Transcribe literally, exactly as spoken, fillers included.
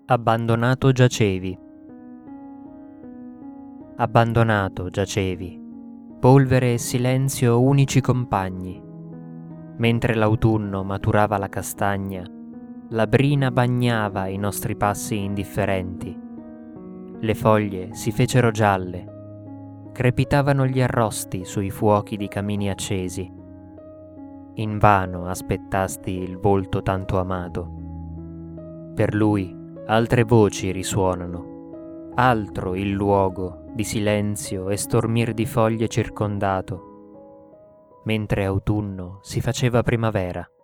Abbandonato giacevi. Abbandonato giacevi, polvere e silenzio unici compagni. Mentre l'autunno maturava la castagna, la brina bagnava i nostri passi indifferenti. Le foglie si fecero gialle, crepitavano gli arrosti sui fuochi di camini accesi. Invano aspettasti il volto tanto amato. Per lui altre voci risuonano, altro il luogo di silenzio e stormir di foglie circondato, mentre autunno si faceva primavera.